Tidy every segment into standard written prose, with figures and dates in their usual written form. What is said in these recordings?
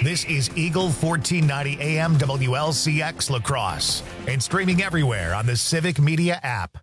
This is Eagle 1490 AM WLCX La Crosse and streaming everywhere on the Civic Media app.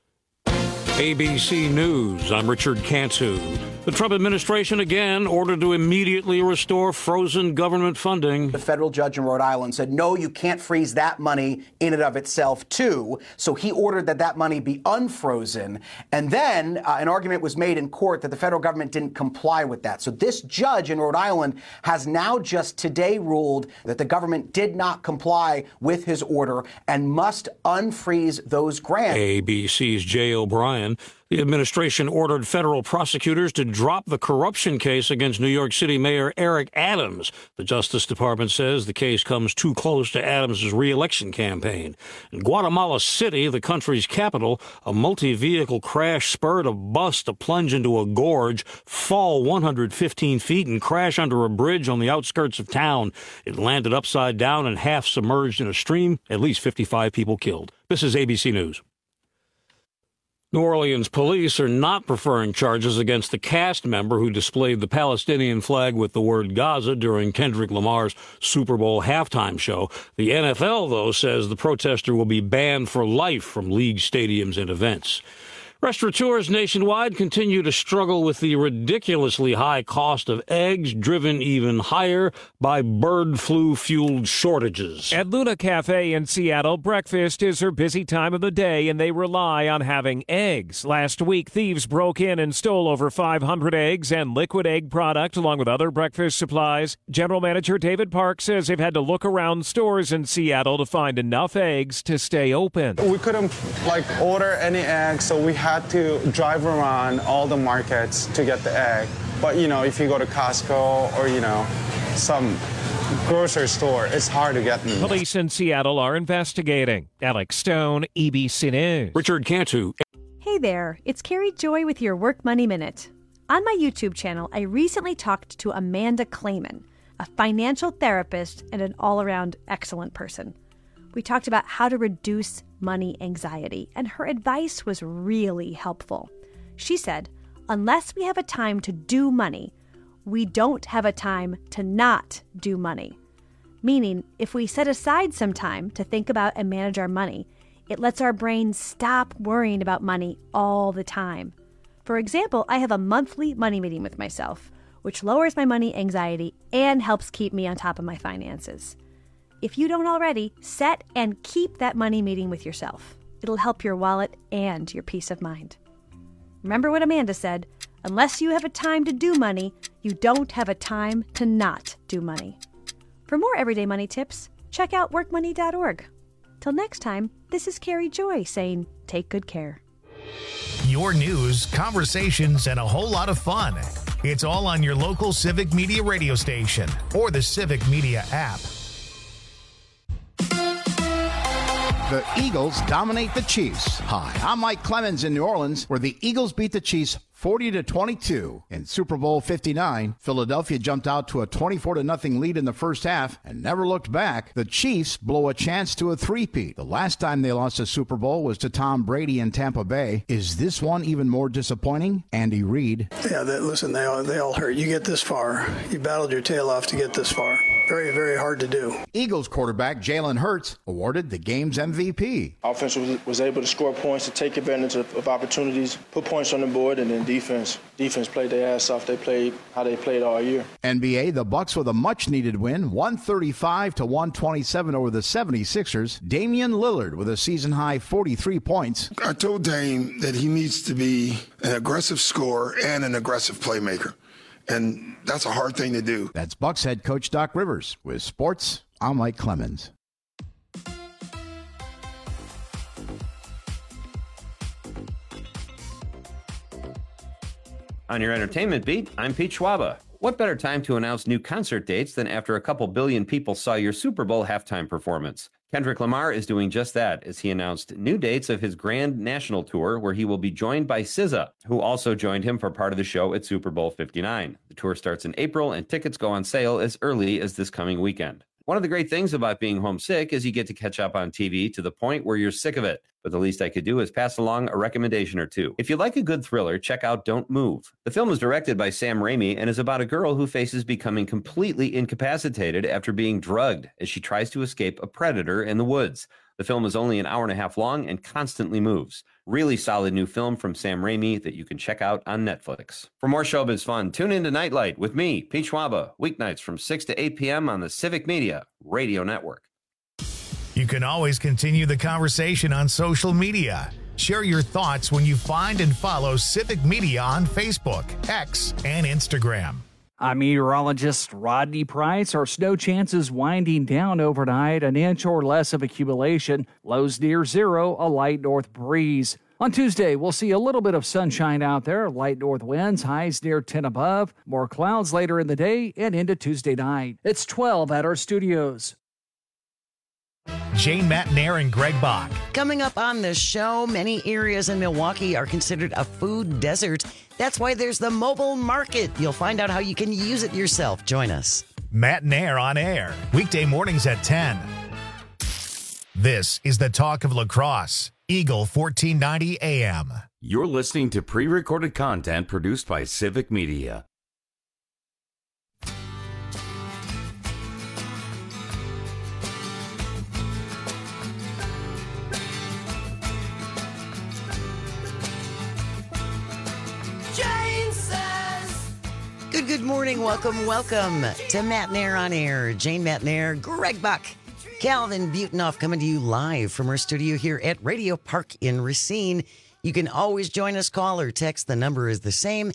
ABC News, I'm Richard Cantu. The Trump administration again ordered to immediately restore frozen government funding. The federal judge in Rhode Island said, no, you can't freeze that money in and of itself, too. So he ordered that money be unfrozen. And then an argument was made in court that the federal government didn't comply with that. So this judge in Rhode Island has now just today ruled that the government did not comply with his order and must unfreeze those grants. ABC's Jay O'Brien. The administration ordered federal prosecutors to drop the corruption case against New York City Mayor Eric Adams. The Justice Department says the case comes too close to Adams' re-election campaign. In Guatemala City, the country's capital, a multi-vehicle crash spurred a bus to plunge into a gorge, fall 115 feet, and crash under a bridge on the outskirts of town. It landed upside down and half submerged in a stream. At least 55 people killed. This is ABC News. New Orleans police are not preferring charges against the cast member who displayed the Palestinian flag with the word Gaza during Kendrick Lamar's Super Bowl halftime show. The NFL, though, says the protester will be banned for life from league stadiums and events. Restaurateurs nationwide continue to struggle with the ridiculously high cost of eggs, driven even higher by bird flu-fueled shortages. At Luna Cafe in Seattle, breakfast is her busy time of the day, and they rely on having eggs. Last week, thieves broke in and stole over 500 eggs and liquid egg product, along with other breakfast supplies. General Manager David Park says they've had to look around stores in Seattle to find enough eggs to stay open. We couldn't, order any eggs, so we had to drive around all the markets to get the egg. But, if you go to Costco or, some grocery store, it's hard to get them. Police in Seattle are investigating. Alex Stone, ABC News. Richard Cantu. Hey there, it's Carrie Joy with your Work Money Minute. On my YouTube channel, I recently talked to Amanda Clayman, a financial therapist and an all-around excellent person. We talked about how to reduce money anxiety, and her advice was really helpful. She said, unless we have a time to do money, we don't have a time to not do money. Meaning, if we set aside some time to think about and manage our money, it lets our brain stop worrying about money all the time. For example, I have a monthly money meeting with myself, which lowers my money anxiety and helps keep me on top of my finances. If you don't already, set and keep that money meeting with yourself. It'll help your wallet and your peace of mind. Remember what Amanda said, unless you have a time to do money, you don't have a time to not do money. For more everyday money tips, check out workmoney.org. Till next time, this is Carrie Joy saying, take good care. Your news, conversations, and a whole lot of fun. It's all on your local Civic Media radio station or the Civic Media app. The Eagles dominate the Chiefs. Hi, I'm Mike Clemens in New Orleans, where the Eagles beat the Chiefs 40-22. In Super Bowl 59, Philadelphia jumped out to a 24-0 lead in the first half and never looked back. The Chiefs blow a chance to a three-peat. The last time they lost a Super Bowl was to Tom Brady in Tampa Bay. Is this one even more disappointing? Andy Reid. Yeah, listen, they all hurt. You get this far. You battled your tail off to get this far. Very, very hard to do. Eagles quarterback Jalen Hurts awarded the game's MVP. Offense was able to score points, to take advantage of opportunities, put points on the board, and then defense played their ass off. They played how they played all year. NBA, the Bucks with a much-needed win, 135-127 over the 76ers. Damian Lillard with a season-high 43 points. I told Dame that he needs to be an aggressive scorer and an aggressive playmaker. And that's a hard thing to do. That's Bucks head coach Doc Rivers. With sports, I'm Mike Clemens. On your entertainment beat, I'm Pete Schwaba. What better time to announce new concert dates than after a couple billion people saw your Super Bowl halftime performance? Kendrick Lamar is doing just that as he announced new dates of his grand national tour, where he will be joined by SZA, who also joined him for part of the show at Super Bowl 59. The tour starts in April and tickets go on sale as early as this coming weekend. One of the great things about being homesick is you get to catch up on TV to the point where you're sick of it. But the least I could do is pass along a recommendation or two. If you like a good thriller, check out Don't Move. The film is directed by Sam Raimi and is about a girl who faces becoming completely incapacitated after being drugged as she tries to escape a predator in the woods. The film is only an hour and a half long and constantly moves. Really solid new film from Sam Raimi that you can check out on Netflix. For more showbiz fun, tune in to Nightlight with me, Pete Schwaba, weeknights from 6 to 8 p.m. on the Civic Media Radio Network. You can always continue the conversation on social media. Share your thoughts when you find and follow Civic Media on Facebook, X, and Instagram. I'm meteorologist Rodney Price. Our snow chances winding down overnight, an inch or less of accumulation, lows near zero, a light north breeze. On Tuesday, we'll see a little bit of sunshine out there, light north winds, highs near 10 above, more clouds later in the day and into Tuesday night. It's 12 at our studios. Jane Matnair and Greg Bach. Coming up on the show, many areas in Milwaukee are considered a food desert. That's why there's the mobile market. You'll find out how you can use it yourself. Join us. Matnair on air, weekday mornings at 10. This is the talk of lacrosse. Eagle 1490 AM. You're listening to pre-recorded content produced by Civic Media. Good morning. Welcome to Matnair on Air. Jane Matnair, Greg Buck, Calvin Butenoff coming to you live from our studio here at Radio Park in Racine. You can always join us, call or text. The number is the same,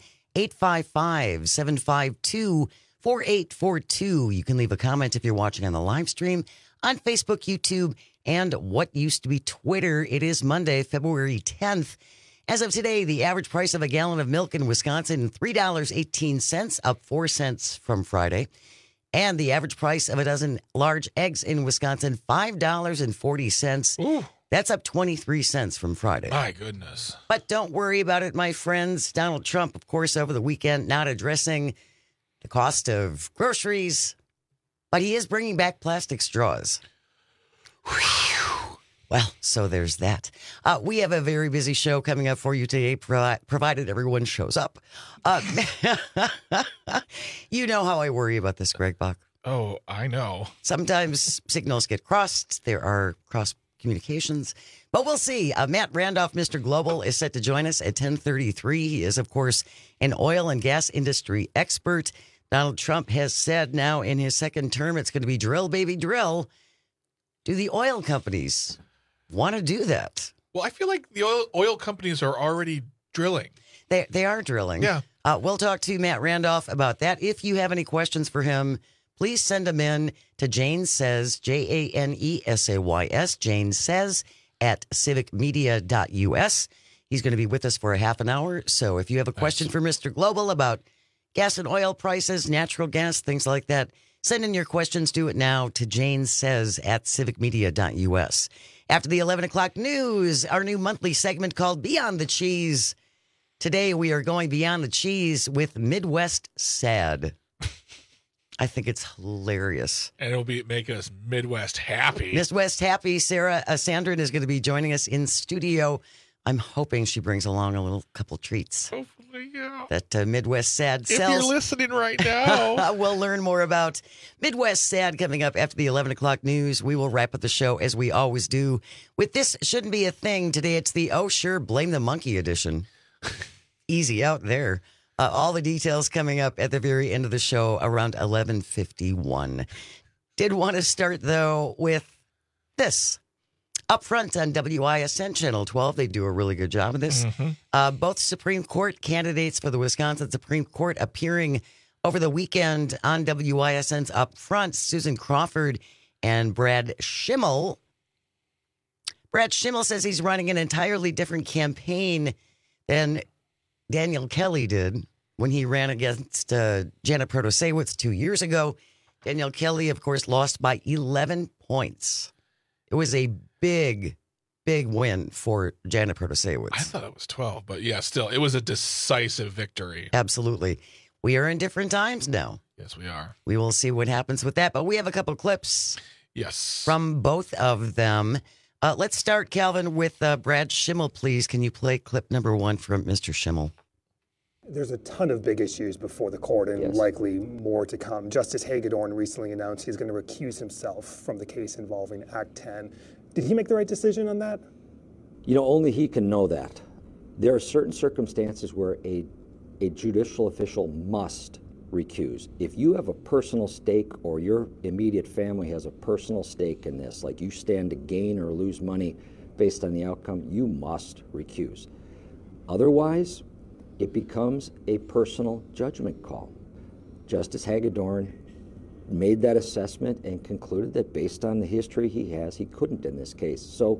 855-752-4842. You can leave a comment if you're watching on the live stream on Facebook, YouTube, and what used to be Twitter. It is Monday, February 10th. As of today, the average price of a gallon of milk in Wisconsin, $3.18, up 4 cents from Friday. And the average price of a dozen large eggs in Wisconsin, $5.40. Ooh. That's up 23 cents from Friday. My goodness. But don't worry about it, my friends. Donald Trump, of course, over the weekend, not addressing the cost of groceries, but he is bringing back plastic straws. Well, so there's that. We have a very busy show coming up for you today, provided everyone shows up. You know how I worry about this, Greg Bach. Oh, I know. Sometimes signals get crossed. There are cross communications. But we'll see. Matt Randolph, Mr. Global, is set to join us at 10:33. He is, of course, an oil and gas industry expert. Donald Trump has said now in his second term it's going to be drill, baby, drill. Do the oil companies want to do that? Well, I feel like the oil companies are already drilling. They are drilling. Yeah. We'll talk to Matt Randolph about that. If you have any questions for him, please send them in to Jane Says, JANESAYS, Jane Says at civicmedia.us. He's going to be with us for a half an hour. So if you have a question for Mr. Global about gas and oil prices, natural gas, things like that, send in your questions. Do it now to Jane Says at civicmedia.us. After the 11 o'clock news, our new monthly segment called Beyond the Cheese. Today, we are going beyond the cheese with Midwest Sad. I think it's hilarious. And it'll make us Midwest happy. Midwest happy. Sarah Sandrin is going to be joining us in studio. I'm hoping she brings along a little couple treats. Hopefully, yeah. That Midwest Sad sells. If you're listening right now. We'll learn more about Midwest Sad coming up after the 11 o'clock news. We will wrap up the show as we always do with This Shouldn't Be a Thing. Today it's the Oh Sure, Blame the Monkey edition. Easy out there. All the details coming up at the very end of the show around 11:51. Did want to start, though, with this. Up front on WISN Channel 12, they do a really good job of this. Mm-hmm. Both Supreme Court candidates for the Wisconsin Supreme Court appearing over the weekend on WISN's Up Front, Susan Crawford and Brad Schimmel. Brad Schimmel says he's running an entirely different campaign than Daniel Kelly did when he ran against Janet Protasiewicz 2 years ago. Daniel Kelly, of course, lost by 11 points. It was a big win for Janet Protasiewicz. I thought it was 12, but yeah, still, it was a decisive victory. Absolutely. We are in different times now. Yes, we are. We will see what happens with that. But we have a couple clips. Yes. From both of them. Let's start, Calvin, with Brad Schimmel, please. Can you play clip number 1 from Mr. Schimmel? There's a ton of big issues before the court and likely more to come. Justice Hagedorn recently announced he's going to recuse himself from the case involving Act 10. Did he make the right decision on that? You know, only he can know that. There are certain circumstances where a judicial official must recuse. If you have a personal stake or your immediate family has a personal stake in this, like you stand to gain or lose money based on the outcome, you must recuse. Otherwise, it becomes a personal judgment call. Justice Hagedorn made that assessment and concluded that based on the history he has, he couldn't in this case. So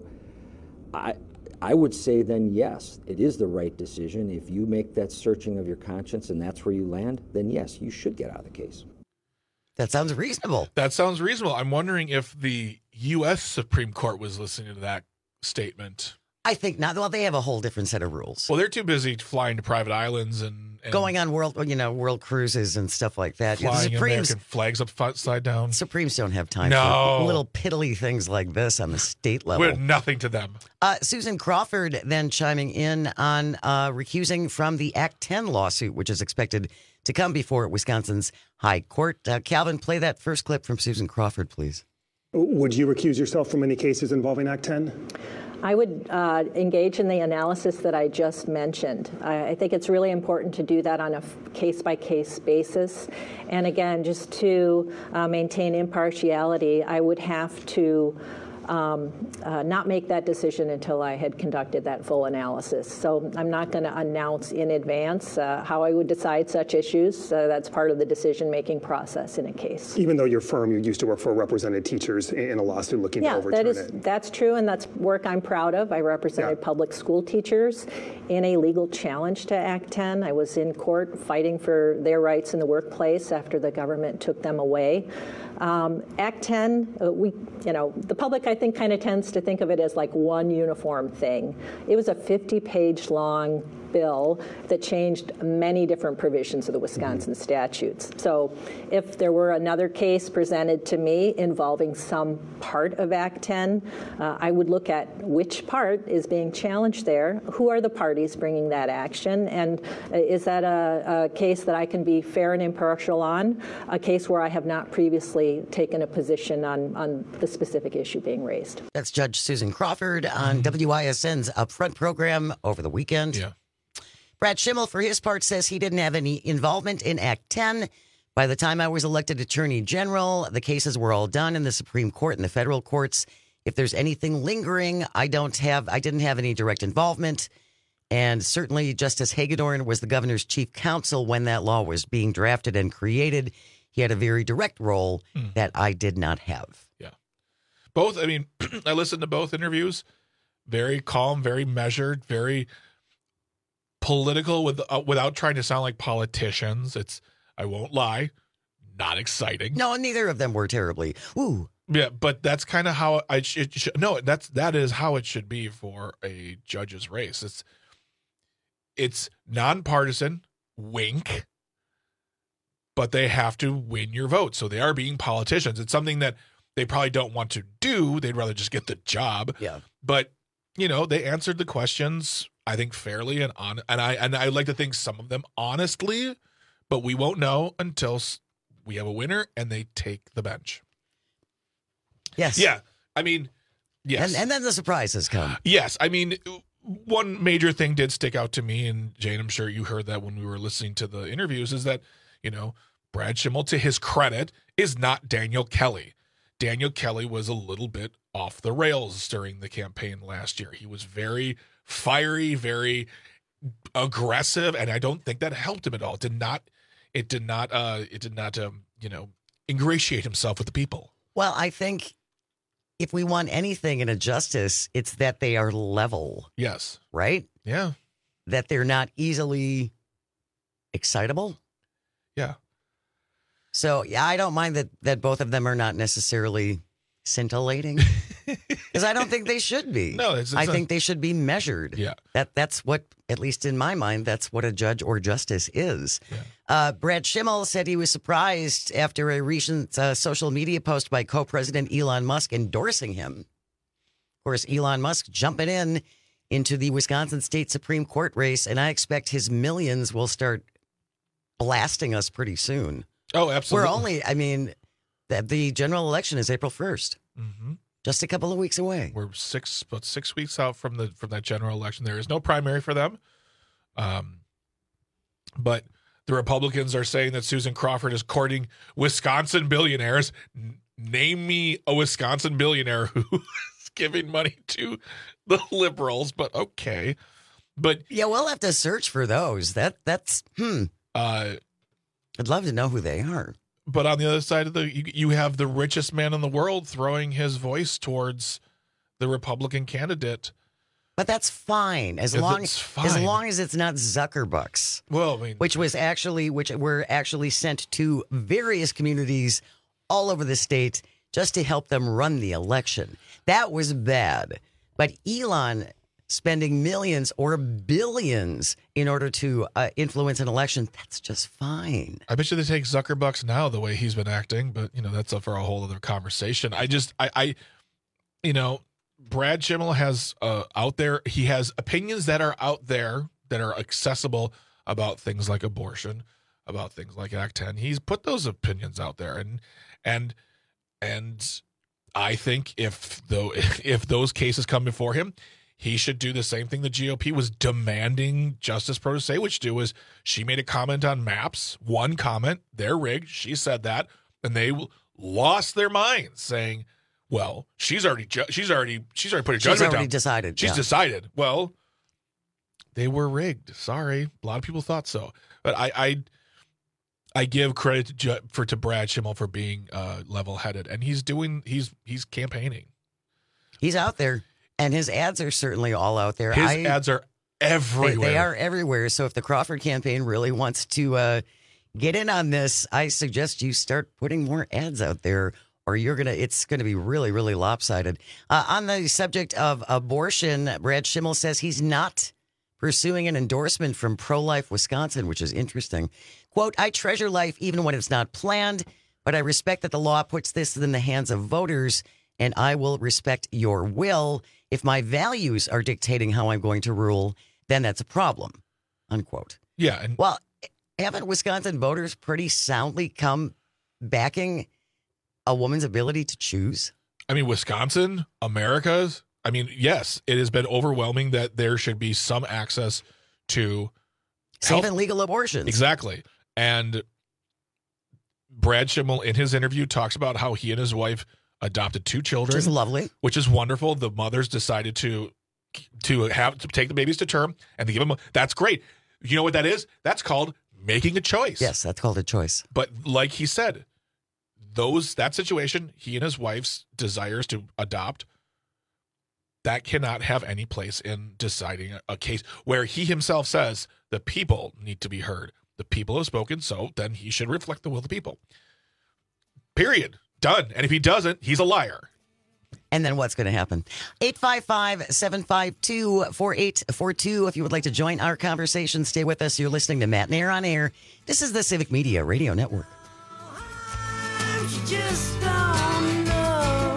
I would say then, yes, it is the right decision. If you make that searching of your conscience and that's where you land, then yes, you should get out of the case. That sounds reasonable. That sounds reasonable. I'm wondering if the U.S. Supreme Court was listening to that statement. I think not. Well, they have a whole different set of rules. Well, they're too busy flying to private islands and going on world cruises and stuff like that. Flying American flags upside down. Supremes don't have time for little piddly things like this on the state level. We're nothing to them. Susan Crawford then chiming in on recusing from the Act 10 lawsuit, which is expected to come before Wisconsin's High Court. Calvin, play that first clip from Susan Crawford, please. Would you recuse yourself from any cases involving Act 10? I would engage in the analysis that I just mentioned. I think it's really important to do that on a case-by-case basis. And again, just to maintain impartiality, I would have to not make that decision until I had conducted that full analysis. So I'm not going to announce in advance how I would decide such issues. That's part of the decision-making process in a case. Even though your firm, you used to work for represented teachers in a lawsuit looking to overturn it. That's true, and that's work I'm proud of. I represented public school teachers in a legal challenge to Act 10. I was in court fighting for their rights in the workplace after the government took them away. Act 10, the public, I think, kind of tends to think of it as like one uniform thing. It was a 50-page long bill that changed many different provisions of the Wisconsin statutes. So if there were another case presented to me involving some part of Act 10, I would look at which part is being challenged there, who are the parties bringing that action, and is that a case that I can be fair and impartial on, a case where I have not previously taken a position on the specific issue being raised. That's Judge Susan Crawford on WISN's Upfront program over the weekend. Yeah. Brad Schimmel, for his part, says he didn't have any involvement in Act 10. By the time I was elected Attorney General, the cases were all done in the Supreme Court and the federal courts. If there's anything lingering, I didn't have any direct involvement. And certainly Justice Hagedorn was the governor's chief counsel when that law was being drafted and created. He had a very direct role that I did not have. Yeah. Both, I mean, I listened to both interviews. Very calm, very measured, very political without trying to sound like politicians. It's, I won't lie, not exciting. No, neither of them were terribly. Ooh. Yeah, but that's kind of how that is how it should be for a judge's race. It's nonpartisan, wink, but they have to win your vote. So they are being politicians. It's something that they probably don't want to do. They'd rather just get the job. Yeah. But, they answered the questions, I think, fairly and I like to think some of them honestly, but we won't know until we have a winner and they take the bench. Yes. Yeah. I mean, yes. And then the surprises come. Yes. I mean, one major thing did stick out to me, and Jane, I'm sure you heard that when we were listening to the interviews, is that, Brad Schimmel, to his credit, is not Daniel Kelly. Daniel Kelly was a little bit off the rails during the campaign last year. He was very fiery, very aggressive, and I don't think that helped him at all. It did not ingratiate himself with the people. Well, I think if we want anything in a justice, it's that they are level. Yes. Right? Yeah. That they're not easily excitable. Yeah. So, yeah, I don't mind that both of them are not necessarily scintillating, because I don't think they should be. No, I think they should be measured. Yeah. That's what, at least in my mind, that's what a judge or justice is. Brad Schimmel said he was surprised after a recent social media post by co-president Elon Musk endorsing him. Of course, Elon Musk jumping into the Wisconsin State Supreme Court race, and I expect his millions will start blasting us pretty soon. Oh, absolutely. We're only, the general election is April 1st. Mm-hmm. Just a couple of weeks away. We're 6 weeks out from that general election. There is no primary for them. But the Republicans are saying that Susan Crawford is courting Wisconsin billionaires. Name me a Wisconsin billionaire who is giving money to the liberals, but okay. But yeah, we'll have to search for those. That's I'd love to know who they are. But on the other side of you have the richest man in the world throwing his voice towards the Republican candidate. But that's fine as long as it's not Zuckerbucks. Well, which were actually sent to various communities all over the state just to help them run the election. That was bad. But Elon spending millions or billions in order to influence an election, that's just fine. I bet you they take Zuckerbucks now the way he's been acting, but that's up for a whole other conversation. Brad Schimmel has out there, he has opinions that are out there that are accessible about things like abortion, about things like Act 10. He's put those opinions out there, and I think if those cases come before him, he should do the same thing the GOP was demanding Justice Protasiewicz do. Is she made a comment on maps, one comment, they're rigged. She said that, and they lost their minds, saying, "Well, she's already put a judgment down. She's already decided. She's decided." Well, they were rigged. Sorry, a lot of people thought so, but I give credit to Brad Schimmel for being level-headed, and he's campaigning. He's out there, and his ads are certainly all out there. His ads are everywhere. They are everywhere. So if the Crawford campaign really wants to get in on this, I suggest you start putting more ads out there, or it's gonna be really, really lopsided. On the subject of abortion, Brad Schimmel says he's not pursuing an endorsement from Pro-Life Wisconsin, which is interesting. Quote, "I treasure life even when it's not planned, but I respect that the law puts this in the hands of voters, and I will respect your will. If my values are dictating how I'm going to rule, then that's a problem." Unquote. Yeah. Well, haven't Wisconsin voters pretty soundly come backing a woman's ability to choose? Wisconsin, America's. Yes, it has been overwhelming that there should be some access to safe and legal abortions. Exactly. And Brad Schimmel, in his interview, talks about how he and his wife adopted 2 children. Which is lovely. Which is wonderful. The mothers decided to take the babies to term and to give them. That's great. You know what that is? That's called making a choice. Yes, that's called a choice. But like he said, that situation, he and his wife's desires to adopt, that cannot have any place in deciding a case where he himself says the people need to be heard. The people have spoken, so then he should reflect the will of the people. Period. Done. And if he doesn't, he's a liar. And then what's going to happen? 855-752-4842. If you would like to join our conversation, stay with us. You're listening to Matt and Air on Air. This is the Civic Media Radio Network. Just don't know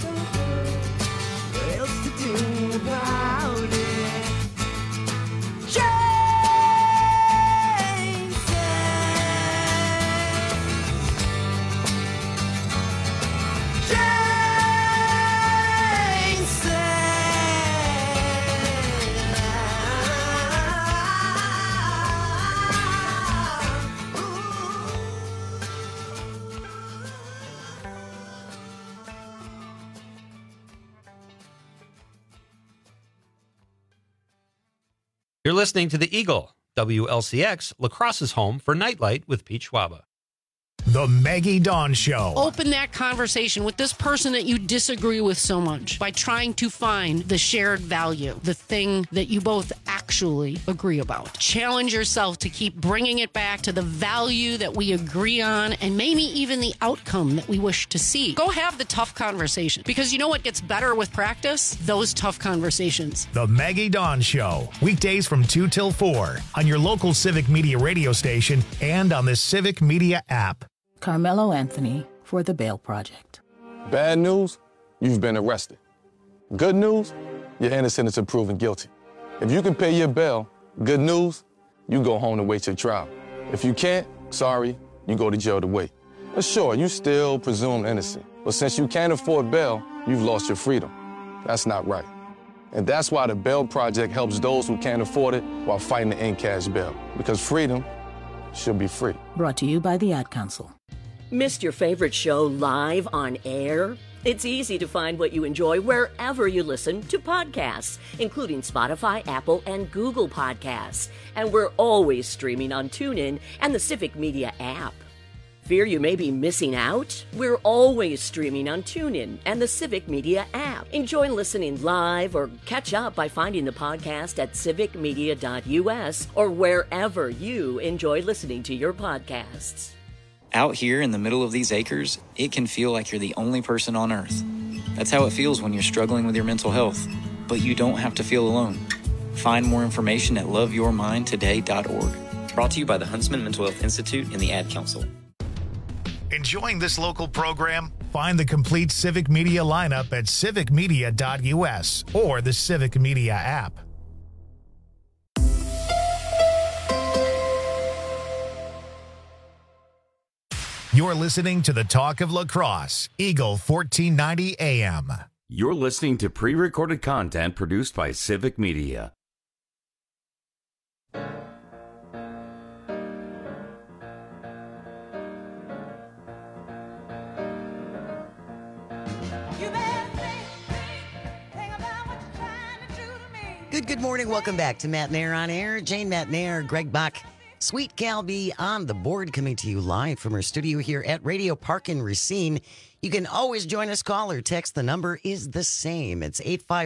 what else to do about it. You're listening to The Eagle, WLCX, La Crosse's home for Nightlight with Pete Schwaba. The The Maggie Dawn Show. Open that conversation with this person that you disagree with so much by trying to find the shared value, the thing that you both actually agree about. Challenge yourself to keep bringing it back to the value that we agree on and maybe even the outcome that we wish to see. Go have the tough conversation, because you know what gets better with practice? Those tough conversations. The Maggie Dawn Show. Weekdays from 2 till 4 on your local Civic Media radio station and on the Civic Media app. Carmelo Anthony for the Bail Project. Bad news, you've been arrested. Good news, you're innocent until proven guilty. If you can pay your bail, good news, you go home to wait your trial. If you can't, sorry, you go to jail to wait. But sure, you still presumed innocent. But since you can't afford bail, you've lost your freedom. That's not right. And that's why the Bail Project helps those who can't afford it while fighting to end cash bail. Because freedom should be free. Brought to you by the Ad Council. Missed your favorite show live on air? It's easy to find what you enjoy wherever you listen to podcasts, including Spotify, Apple, and Google Podcasts. And we're always streaming on TuneIn and the Civic Media app. Fear you may be missing out? We're always streaming on TuneIn and the Civic Media app. Enjoy listening live or catch up by finding the podcast at civicmedia.us or wherever you enjoy listening to your podcasts. Out here in the middle of these acres, it can feel like you're the only person on Earth. That's how it feels when you're struggling with your mental health. But you don't have to feel alone. Find more information at loveyourmindtoday.org. Brought to you by the Huntsman Mental Health Institute and the Ad Council. Enjoying this local program? Find the complete Civic Media lineup at civicmedia.us or the Civic Media app. You're listening to the Talk of La Crosse, Eagle 1490 AM. You're listening to pre-recorded content produced by Civic Media. Good morning. Welcome back to Matt Nair on Air. Jane Matt Nair, Greg Bach, Sweet Calby on the board, coming to you live from our studio here at Radio Park in Racine. You can always join us, call or text. The number is the same. It's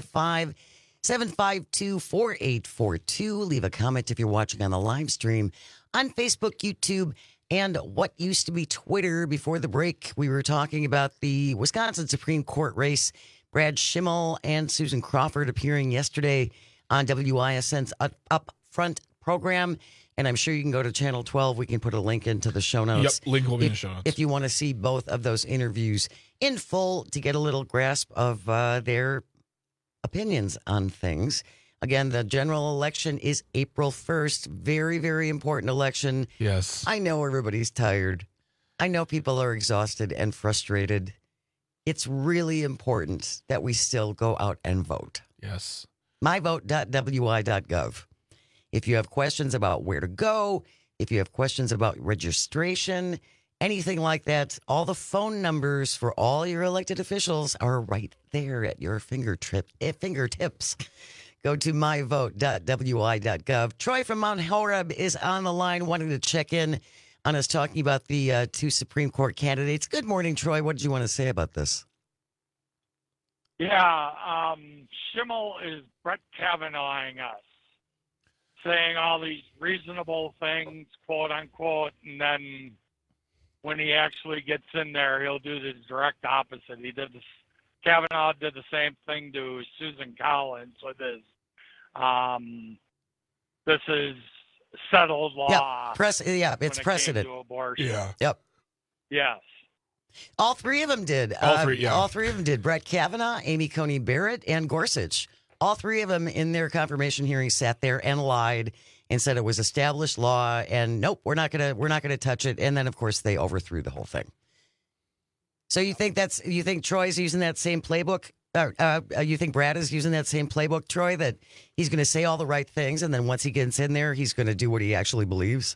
855-752-4842. Leave a comment if you're watching on the live stream on Facebook, YouTube, and what used to be Twitter. Before the break, we were talking about the Wisconsin Supreme Court race. Brad Schimmel and Susan Crawford appearing yesterday on WISN's Up Front program. And I'm sure you can go to Channel 12. We can put a link into the show notes. Yep, link will be in the show notes. If you want to see both of those interviews in full to get a little grasp of their opinions on things. Again, the general election is April 1st. Very, very important election. Yes. I know everybody's tired. I know people are exhausted and frustrated. It's really important that we still go out and vote. Yes. myvote.wi.gov. If you have questions about where to go, if you have questions about registration, anything like that, all the phone numbers for all your elected officials are right there at your fingertips. Go to myvote.wi.gov. Troy from Mount Horeb is on the line wanting to check in on us talking about the two Supreme Court candidates. Good morning, Troy. What did you want to say about this? Yeah, Schimmel is Brett Kavanaughing us, saying all these reasonable things, quote unquote, and then when he actually gets in there, he'll do the direct opposite. Kavanaugh did the same thing to Susan Collins with his, this is settled law. It's precedent. Yeah. Yep. Yes. All three of them did. All three of them did. Brett Kavanaugh, Amy Coney Barrett, and Gorsuch. All three of them in their confirmation hearing sat there and lied and said it was established law and nope, we're not gonna touch it. And then of course they overthrew the whole thing. So you think Troy's using that same playbook? You think Brad is using that same playbook, Troy, that he's going to say all the right things and then once he gets in there, he's going to do what he actually believes?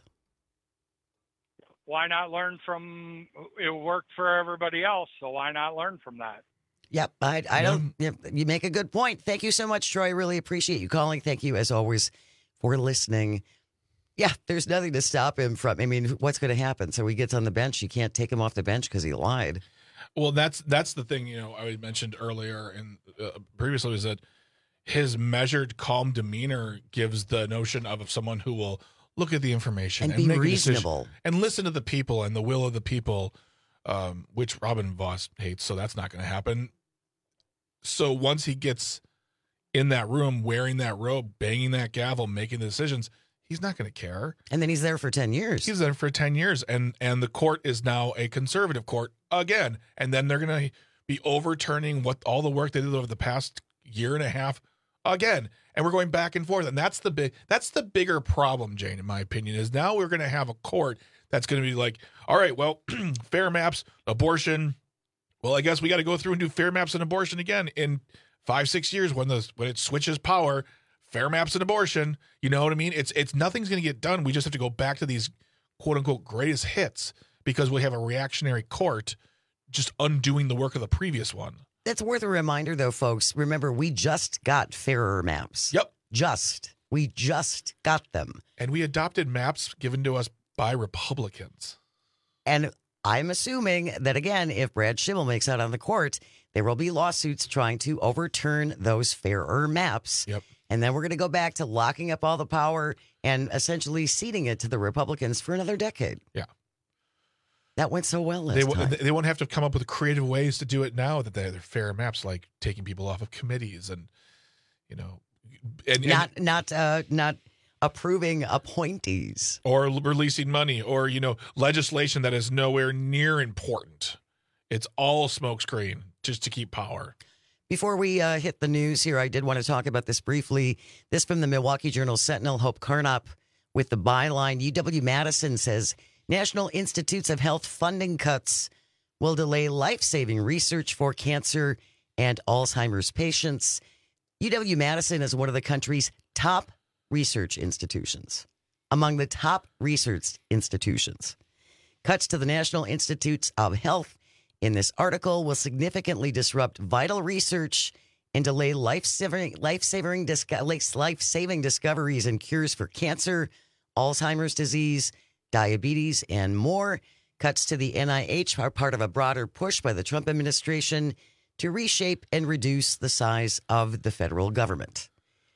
Why not learn from it? Worked for everybody else, so why not learn from that? Yep, I don't. You make a good point. Thank you so much, Troy. Really appreciate you calling. Thank you, as always, for listening. Yeah, there's nothing to stop him from. I mean, what's going to happen? So he gets on the bench. You can't take him off the bench because he lied. Well, that's the thing. I mentioned earlier and previously was that his measured, calm demeanor gives the notion of someone who will look at the information And be make reasonable. a decision and listen to the people and the will of the people, which Robin Vos hates. So that's not going to happen. So once he gets in that room, wearing that robe, banging that gavel, making the decisions, he's not going to care. And then he's there for 10 years. He's there for 10 years. And the court is now a conservative court again. And then they're going to be overturning all the work they did over the past year and a half again. And we're going back and forth. And that's the bigger problem, Jane, in my opinion, is now we're going to have a court that's going to be like, all right, well, fair maps, abortion. Well, I guess we got to go through and do fair maps and abortion again in 5-6 years when it switches power. Fair maps and abortion, you know what I mean? It's nothing's going to get done. We just have to go back to these quote unquote greatest hits because we have a reactionary court just undoing the work of the previous one. That's worth a reminder, though, folks. Remember, we just got fairer maps. Yep. We just got them. And we adopted maps given to us by Republicans. And I'm assuming that, again, if Brad Schimmel makes out on the court, there will be lawsuits trying to overturn those fairer maps. Yep. And then we're going to go back to locking up all the power and essentially ceding it to the Republicans for another decade. Yeah. That went so well last time. They won't have to come up with creative ways to do it now that they're fair maps, like taking people off of committees and, not approving appointees or releasing money or, legislation that is nowhere near important. It's all smokescreen just to keep power. Before we hit the news here, I did want to talk about this briefly. This from the Milwaukee Journal Sentinel, Hope Carnop with the byline. UW-Madison says National Institutes of Health funding cuts will delay life-saving research for cancer and Alzheimer's patients. UW-Madison is one of the country's top research institutions. Among the top research institutions. Cuts to the National Institutes of Health in this article will significantly disrupt vital research and delay life-saving discoveries and cures for cancer, Alzheimer's disease, diabetes, and more. Cuts to the NIH are part of a broader push by the Trump administration to reshape and reduce the size of the federal government.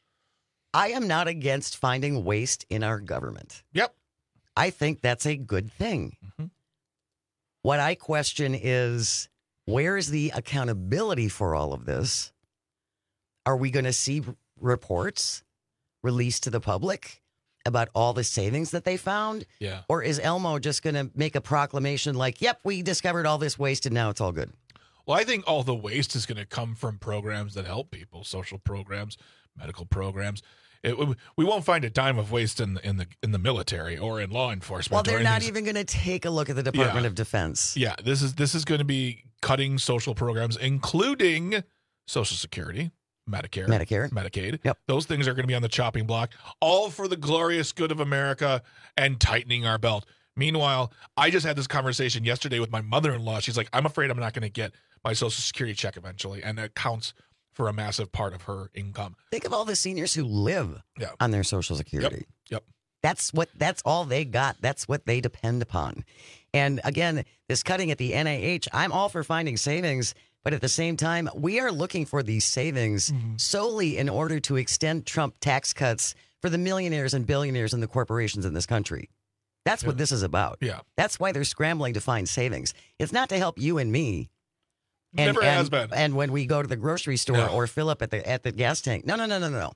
I am not against finding waste in our government. Yep. I think that's a good thing. Mm-hmm. What I question is, where is the accountability for all of this? Are we going to see reports released to the public about all the savings that they found? Yeah. Or is Elmo just going to make a proclamation like, yep, we discovered all this waste and now it's all good? Well, I think all the waste is going to come from programs that help people, social programs, medical programs. We won't find a dime of waste in the military or in law enforcement. Well, they're not even going to take a look at the Department of Defense. Yeah, this is going to be cutting social programs, including Social Security, Medicare, Medicaid. Yep. Those things are going to be on the chopping block, all for the glorious good of America and tightening our belt. Meanwhile, I just had this conversation yesterday with my mother-in-law. She's like, I'm afraid I'm not going to get my Social Security check eventually, and it counts for a massive part of her income. Think of all the seniors who live on their Social Security. Yep. That's all they got. That's what they depend upon. And again, this cutting at the NIH, I'm all for finding savings, but at the same time, we are looking for these savings solely in order to extend Trump tax cuts for the millionaires and billionaires and the corporations in this country. That's what this is about. Yeah. That's why they're scrambling to find savings. It's not to help you and me. Never has been. And when we go to the grocery store or fill up at the gas tank. No.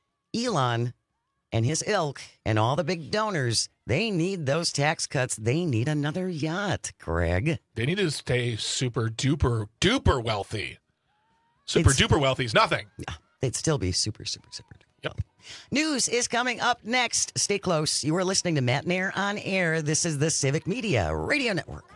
Elon and his ilk and all the big donors, they need those tax cuts. They need another yacht, Greg. They need to stay super duper duper wealthy. Super duper wealthy is nothing. Yeah, they'd still be super, super, super. Yep. News is coming up next. Stay close. You are listening to Matt Nair on Air. This is the Civic Media Radio Network.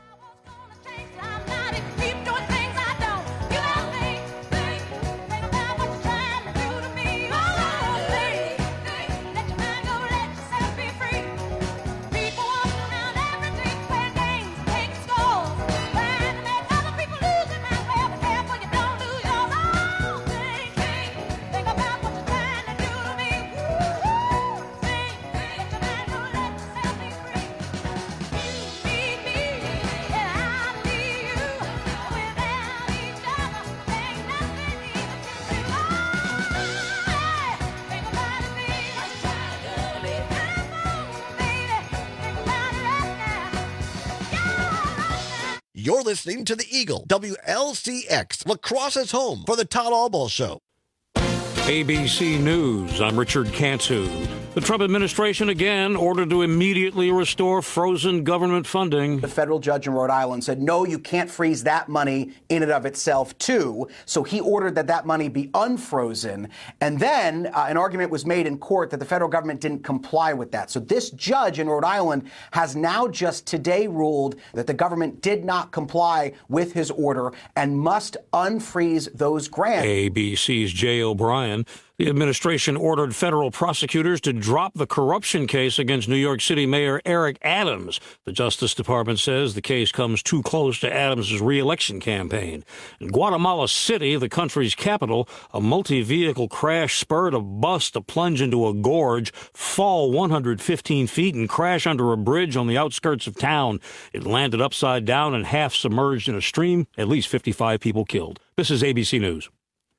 You're listening to the Eagle, WLCX, La Crosse's home for the Todd Albaugh Show. ABC News, I'm Richard Cantu. The Trump administration again ordered to immediately restore frozen government funding. The federal judge in Rhode Island said, no, you can't freeze that money in and of itself, too. So he ordered that money be unfrozen. And then an argument was made in court that the federal government didn't comply with that. So this judge in Rhode Island has now just today ruled that the government did not comply with his order and must unfreeze those grants. ABC's Jay O'Brien. The administration ordered federal prosecutors to drop the corruption case against New York City Mayor Eric Adams. The Justice Department says the case comes too close to Adams' re-election campaign. In Guatemala City, the country's capital, a multi-vehicle crash spurred a bus to plunge into a gorge, fall 115 feet, and crash under a bridge on the outskirts of town. It landed upside down and half submerged in a stream. At least 55 people killed. This is ABC News.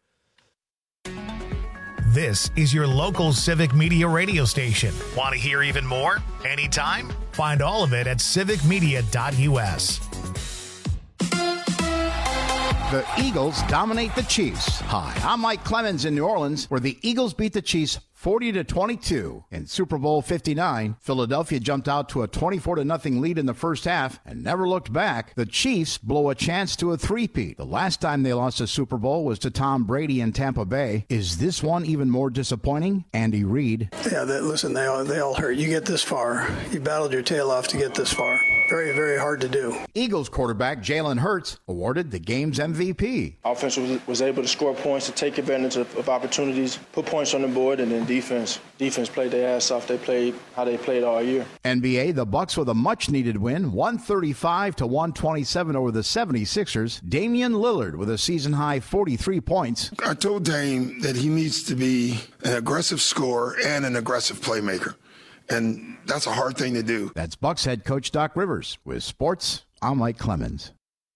This is your local Civic Media radio station. Want to hear even more? Anytime? Find all of it at civicmedia.us. The Eagles dominate the Chiefs. Hi, I'm Mike Clemens in New Orleans, where the Eagles beat the Chiefs 40-22. In Super Bowl 59, Philadelphia jumped out to a 24-0 lead in the first half and never looked back. The Chiefs blow a chance to a three-peat. The last time they lost a Super Bowl was to Tom Brady in Tampa Bay. Is this one even more disappointing? Andy Reid. Yeah, listen, they all hurt. You get this far. You battled your tail off to get this far. Very, very hard to do. Eagles quarterback Jalen Hurts awarded the game's MVP. Offense was able to score points, to take advantage of opportunities, put points on the board, and then defense played their ass off. They played how they played all year. NBA, the Bucks with a much-needed win, 135-127 over the 76ers. Damian Lillard with a season-high 43 points. I told Dame that he needs to be an aggressive scorer and an aggressive playmaker. And that's a hard thing to do. That's Bucks head coach Doc Rivers. With sports, I'm Mike Clemens.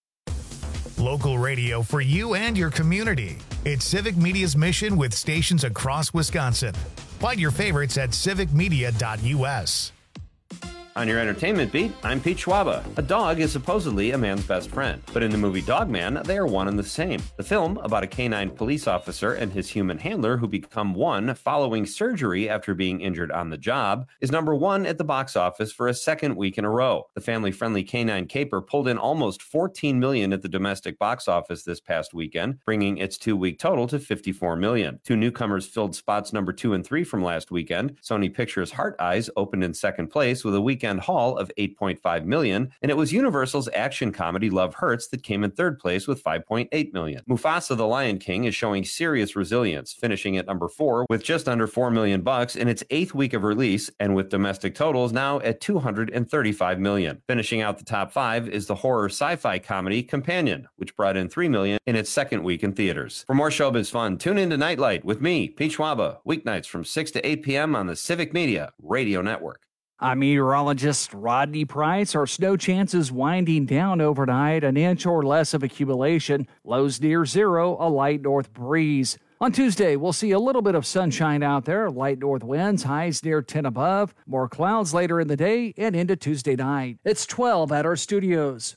Local radio for you and your community. It's Civic Media's mission with stations across Wisconsin. Find your favorites at civicmedia.us. On your entertainment beat, I'm Pete Schwaba. A dog is supposedly a man's best friend, but in the movie Dog Man, they are one and the same. The film, about a canine police officer and his human handler who become one following surgery after being injured on the job, is number one at the box office for a second week in a row. The family-friendly canine caper pulled in almost $14 million at the domestic box office this past weekend, bringing its two-week total to $54 million. Two newcomers filled spots number 2 and 3 from last weekend. Sony Pictures' Heart Eyes opened in second place with a weekend haul of $8.5 million, and it was Universal's action comedy Love Hurts that came in third place with $5.8 million. Mufasa the Lion King is showing serious resilience, finishing at number 4 with just under $4 million in its 8th week of release, and with domestic totals now at $235 million. Finishing out the top 5 is the horror sci-fi comedy Companion, which brought in $3 million in its second week in theaters. For more showbiz fun, tune in to Nightlight with me, Pete Schwaba, weeknights from 6 to 8 p.m. on the Civic Media Radio Network. I'm meteorologist Rodney Price. Our snow chances winding down overnight, an inch or less of accumulation, lows near zero, a light north breeze. On Tuesday, we'll see a little bit of sunshine out there, light north winds, highs near 10 above, more clouds later in the day and into Tuesday night. It's 12 at our studios.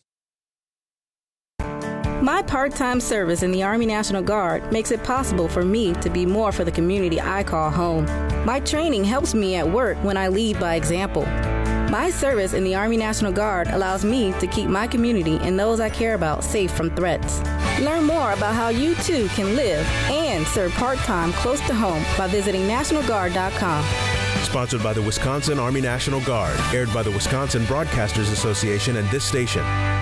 My part-time service in the Army National Guard makes it possible for me to be more for the community I call home. My training helps me at work when I lead by example. My service in the Army National Guard allows me to keep my community and those I care about safe from threats. Learn more about how you too can live and serve part-time close to home by visiting NationalGuard.com. Sponsored by the Wisconsin Army National Guard, aired by the Wisconsin Broadcasters Association and this station.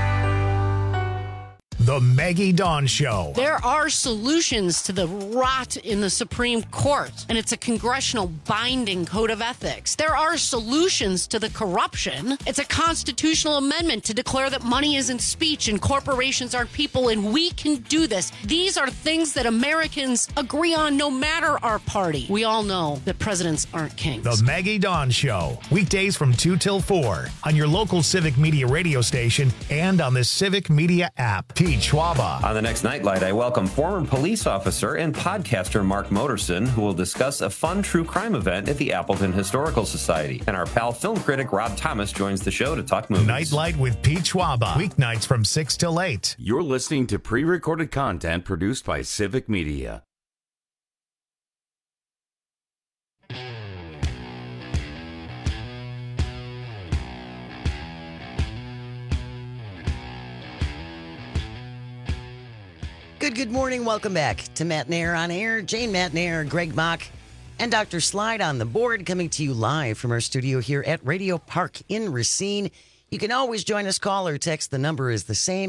The Maggie Dawn Show. There are solutions to the rot in the Supreme Court, and it's a congressional binding code of ethics. There are solutions to the corruption. It's a constitutional amendment to declare that money isn't speech and corporations aren't people, and we can do this. These are things that Americans agree on no matter our party. We all know that presidents aren't kings. The Maggie Dawn Show. Weekdays from 2 till 4 on your local Civic Media radio station and on the Civic Media app. Pete Schwaba. On the next Nightlight, I welcome former police officer and podcaster Mark Moderson, who will discuss a fun true crime event at the Appleton Historical Society. And our pal film critic Rob Thomas joins the show to talk movies. Nightlight with Pete Schwaba. Weeknights from 6 till 8. You're listening to pre-recorded content produced by Civic Media. Good morning. Welcome back to Matt Nair on Air. Jane Matt Nair, Greg Mock, and Dr. Slide on the board, coming to you live from our studio here at Radio Park in Racine. You can always join us, call or text. The number is the same,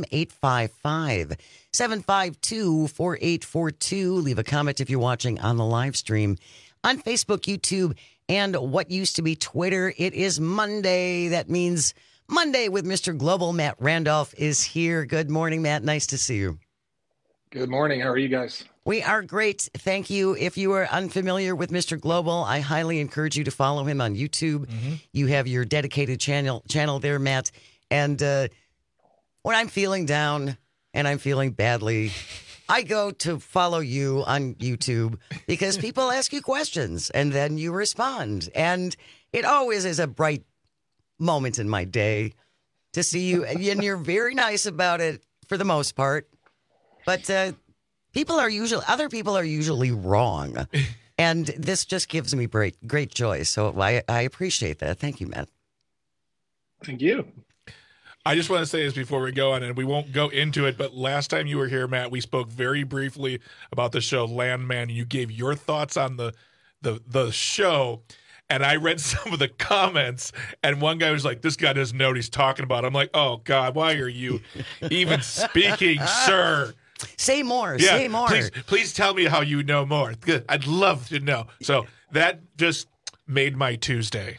855-752-4842. Leave a comment if you're watching on the live stream on Facebook, YouTube, and what used to be Twitter. It is Monday. That means Monday with Mr. Global. Matt Randolph is here. Good morning, Matt. Nice to see you. Good morning. How are you guys? We are great. Thank you. If you are unfamiliar with Mr. Global, I highly encourage you to follow him on YouTube. You have your dedicated channel there, Matt. And when I'm feeling down and I'm feeling badly, I go to follow you on YouTube because people ask you questions and then you respond. And it always is a bright moment in my day to see you. And you're very nice about it for the most part. But other people are usually wrong. And this just gives me great joy. So I appreciate that. Thank you, Matt. Thank you. I just want to say this before we go on, and we won't go into it, but last time you were here, Matt, we spoke very briefly about the show Landman. You gave your thoughts on the show, and I read some of the comments, and one guy was like, this guy doesn't know what he's talking about. I'm like, oh, God, why are you even speaking, sir? Say more. Yeah, say more. Please tell me how you know more. Good. I'd love to know. So that just made my Tuesday.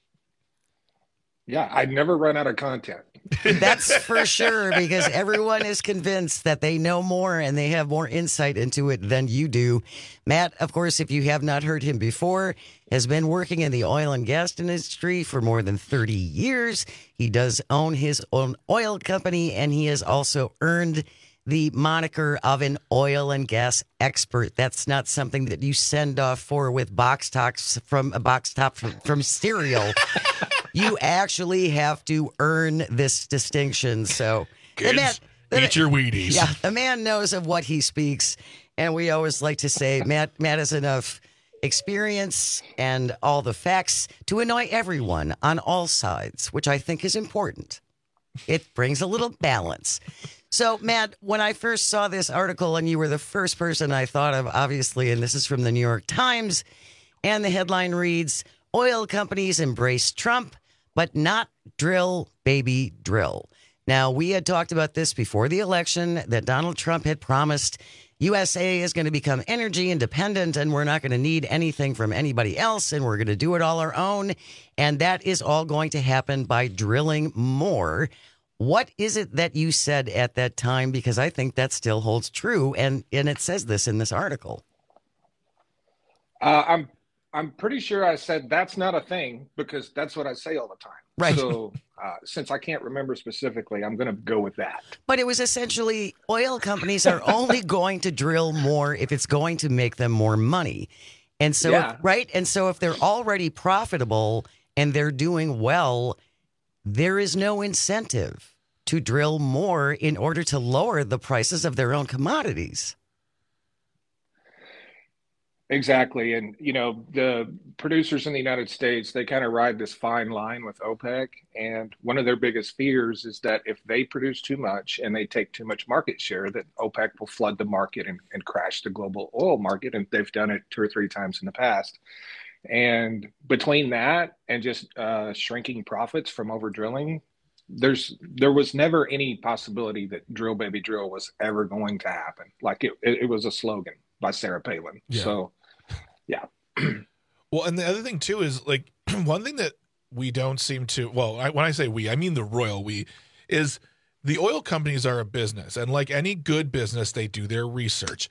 Yeah, I'd never run out of content. That's for sure, because everyone is convinced that they know more and they have more insight into it than you do. Matt, of course, if you have not heard him before, has been working in the oil and gas industry for more than 30 years. He does own his own oil company, and he has also earned the moniker of an oil and gas expert. That's not something that you send off for with box tops from cereal. You actually have to earn this distinction. So, kids, eat your Wheaties. Yeah, the man knows of what he speaks, and we always like to say Matt has enough experience and all the facts to annoy everyone on all sides, which I think is important. It brings a little balance. So, Matt, when I first saw this article, and you were the first person I thought of, obviously, and this is from the New York Times, and the headline reads, "Oil companies embrace Trump, but not drill, baby, drill." Now, we had talked about this before the election, that Donald Trump had promised USA is going to become energy independent, and we're not going to need anything from anybody else, and we're going to do it all our own. And that is all going to happen by drilling more. What is it that you said at that time? Because I think that still holds true, and it says this in this article. I'm pretty sure I said that's not a thing, because that's what I say all the time. Right. So since I can't remember specifically, I'm going to go with that. But it was essentially oil companies are only going to drill more if it's going to make them more money. And so, Yeah. right? And so if they're already profitable and they're doing well, there is no incentive to drill more in order to lower the prices of their own commodities. Exactly. And, you know, the producers in the United States, they kind of ride this fine line with OPEC. And one of their biggest fears is that if they produce too much and they take too much market share, that OPEC will flood the market and crash the global oil market. And they've done it 2 or 3 times in the past. And between that and just shrinking profits from over drilling, there was never any possibility that drill baby drill was ever going to happen. Like it was a slogan by Sarah Palin. Yeah. So, yeah. Well, and the other thing too is, like, one thing that we don't seem to, well, when I say we, I mean the royal we, is the oil companies are a business, and like any good business, they do their research.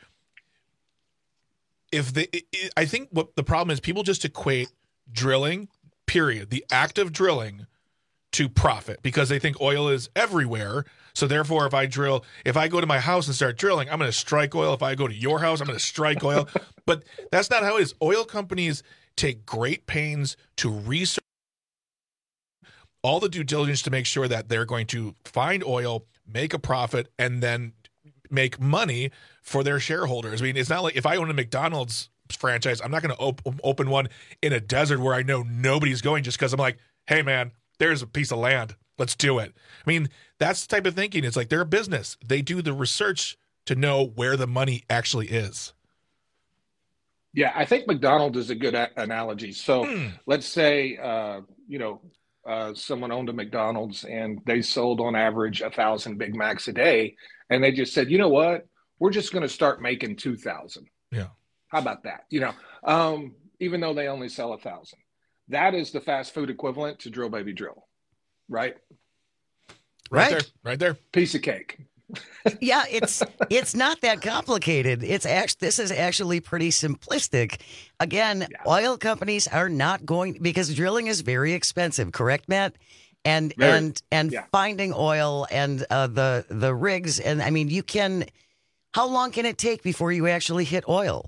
I think what the problem is, people just equate drilling, period, the act of drilling, to profit because they think oil is everywhere. So therefore, if I go to my house and start drilling, I'm going to strike oil. If I go to your house, I'm going to strike oil. But that's not how it is. Oil companies take great pains to research all the due diligence to make sure that they're going to find oil, make a profit, and then make money for their shareholders. I mean, it's not like if I own a McDonald's franchise, I'm not going to open one in a desert where I know nobody's going just because I'm like, hey, man, there's a piece of land. Let's do it. I mean, that's the type of thinking. It's like they're a business. They do the research to know where the money actually is. Yeah, I think McDonald's is a good analogy. So let's say, someone owned a McDonald's and they sold on average 1,000 Big Macs a day. And they just said, you know what? We're just going to start making 2,000. Yeah. How about that? Even though they only sell 1,000. That is the fast food equivalent to Drill Baby Drill, right? Right there. Piece of cake. Yeah, it's not that complicated. This is actually pretty simplistic. Again, oil companies are not going because drilling is very expensive, correct, Matt? And finding oil and the rigs, and I mean, how long can it take before you actually hit oil?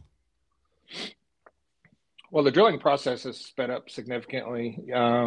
Well, the drilling process has sped up significantly.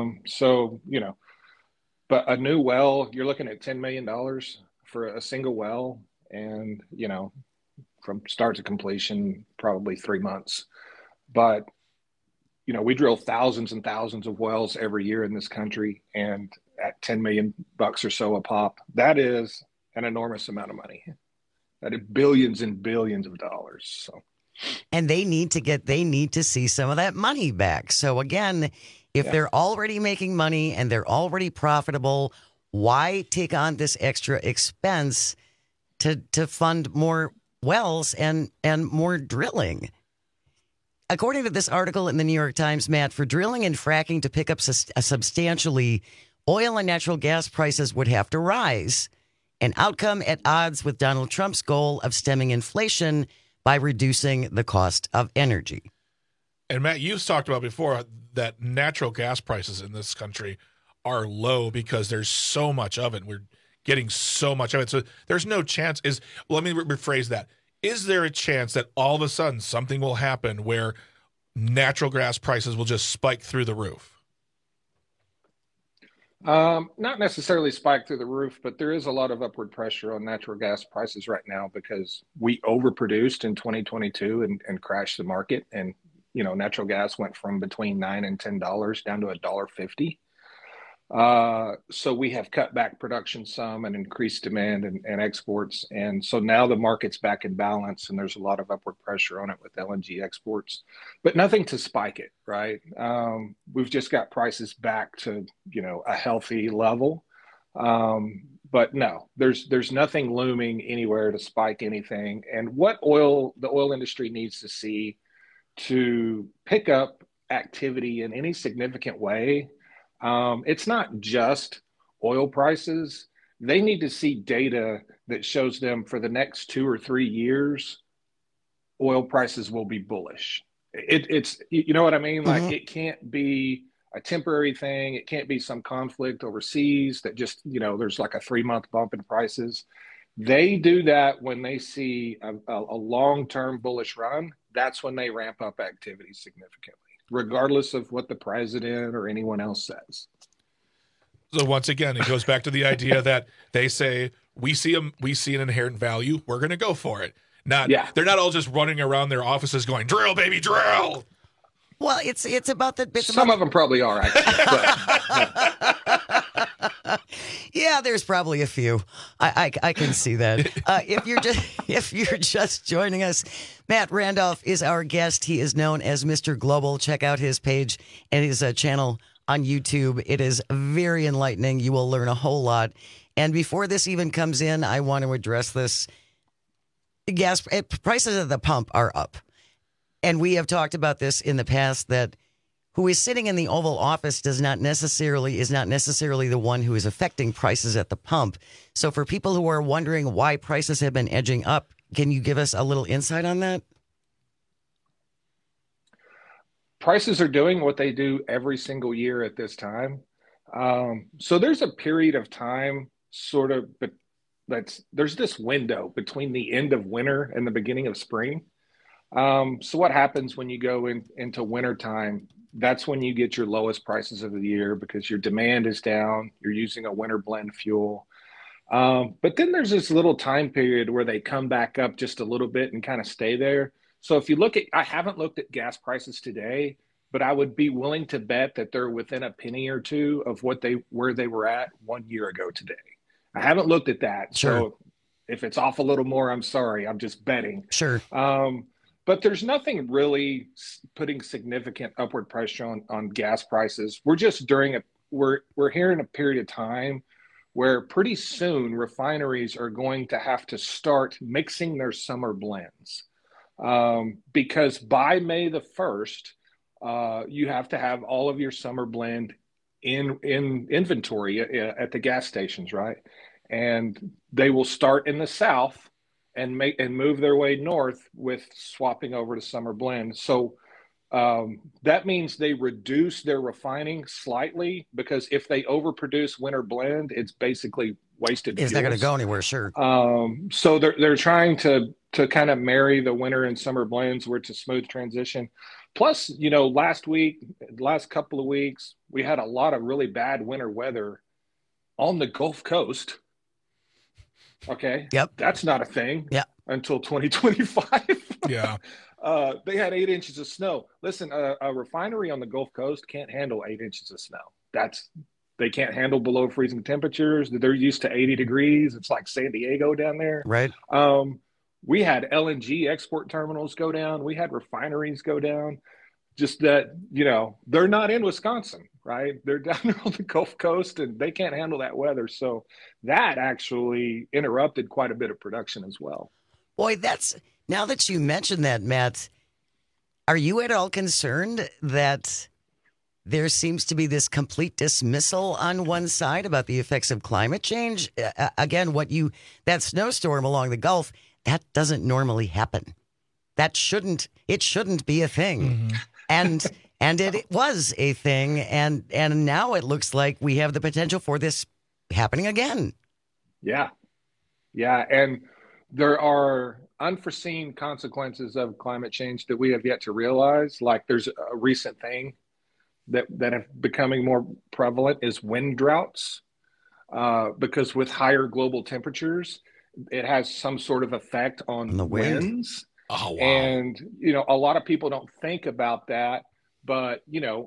But a new well, you're looking at $10 million for a single well, and from start to completion, probably 3 months. But we drill thousands and thousands of wells every year in this country, and at $10 million or so a pop, that is an enormous amount of money. That is billions and billions of dollars. So, and they need to see some of that money back. So again, if they're already making money and they're already profitable, why take on this extra expense to fund more wells and more drilling? According to this article in the New York Times, Matt, for drilling and fracking to pick up substantially, oil and natural gas prices would have to rise, an outcome at odds with Donald Trump's goal of stemming inflation by reducing the cost of energy. And Matt, you've talked about before that natural gas prices in this country are low because there's so much of it. We're getting so much of it. So there's no chance let me rephrase that. Is there a chance that all of a sudden something will happen where natural gas prices will just spike through the roof? Not necessarily spike through the roof, but there is a lot of upward pressure on natural gas prices right now because we overproduced in 2022 and crashed the market. And, natural gas went from between $9 and $10 down to $1.50. So we have cut back production some and increased demand and exports. And so now the market's back in balance and there's a lot of upward pressure on it with LNG exports, but nothing to spike it, right? We've just got prices back to, a healthy level. But no, there's nothing looming anywhere to spike anything. And what the oil industry needs to see to pick up activity in any significant way, it's not just oil prices. They need to see data that shows them for the next 2 or 3 years, oil prices will be bullish. It's you know what I mean? Like it can't be a temporary thing. It can't be some conflict overseas that just, there's like a 3-month bump in prices. They do that when they see a long-term bullish run. That's when they ramp up activity significantly, regardless of what the president or anyone else says. So once again, it goes back to the idea that they say we see an inherent value, we're going to go for it. They're not all just running around their offices going, drill, baby, drill. Well, it's about the. Some of them probably are. Yeah, there's probably a few. I can see that. If you're just joining us, Matt Randolph is our guest. He is known as Mr. Global. Check out his page and his channel on YouTube. It is very enlightening. You will learn a whole lot. And before this even comes in, I want to address this. Gas prices at the pump are up. And we have talked about this in the past, that who is sitting in the Oval Office is not necessarily the one who is affecting prices at the pump. So for people who are wondering why prices have been edging up, can you give us a little insight on that? Prices are doing what they do every single year at this time. So there's a period of time sort of, but there's this window between the end of winter and the beginning of spring. So what happens when you go into wintertime? That's when you get your lowest prices of the year because your demand is down. You're using a winter blend fuel. But then there's this little time period where they come back up just a little bit and kind of stay there. So if you look at, I haven't looked at gas prices today, but I would be willing to bet that they're within a penny or two of where they were at 1 year ago today. I haven't looked at that. Sure. So if it's off a little more, I'm sorry. I'm just betting. Sure. But there's nothing really putting significant upward pressure on gas prices. We're just we're here in a period of time where pretty soon refineries are going to have to start mixing their summer blends. Because by May the 1st, you have to have all of your summer blend in inventory at the gas stations, right? And they will start in the South and move their way north with swapping over to summer blend. So that means they reduce their refining slightly because if they overproduce winter blend, it's basically wasted fuels. It's not going to go anywhere, sure. So they're trying to kind of marry the winter and summer blends where it's a smooth transition. Plus, last couple of weeks, we had a lot of really bad winter weather on the Gulf Coast. Okay. Yep. That's not a thing. Yeah. Until 2025. Yeah. They had 8 inches of snow. Listen, a refinery on the Gulf Coast can't handle 8 inches of snow. They can't handle below freezing temperatures. They're used to 80 degrees. It's like San Diego down there. Right. We had LNG export terminals go down. We had refineries go down. Just that, they're not in Wisconsin, right? They're down there on the Gulf Coast and they can't handle that weather. So that actually interrupted quite a bit of production as well. Boy, now that you mentioned that, Matt, are you at all concerned that there seems to be this complete dismissal on one side about the effects of climate change? Again, that snowstorm along the Gulf, that doesn't normally happen. It shouldn't be a thing. Mm-hmm. And it was a thing. And now it looks like we have the potential for this happening again. Yeah. Yeah. And there are unforeseen consequences of climate change that we have yet to realize. Like there's a recent thing that have becoming more prevalent is wind droughts, because with higher global temperatures, it has some sort of effect on the winds. Oh, wow. And, a lot of people don't think about that, but,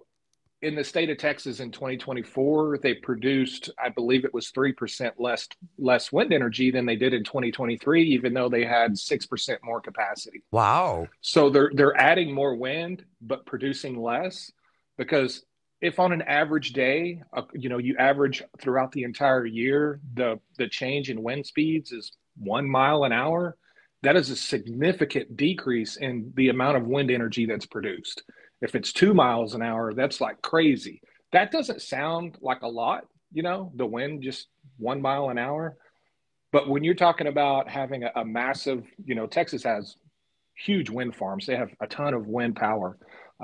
in the state of Texas in 2024, they produced, I believe it was 3% less wind energy than they did in 2023, even though they had 6% more capacity. Wow. So they're adding more wind, but producing less, because if on an average day, you average throughout the entire year, the change in wind speeds is 1 mile an hour, that is a significant decrease in the amount of wind energy that's produced. If it's 2 miles an hour, that's like crazy. That doesn't sound like a lot, the wind just 1 mile an hour. But when you're talking about having a massive, Texas has huge wind farms. They have a ton of wind power.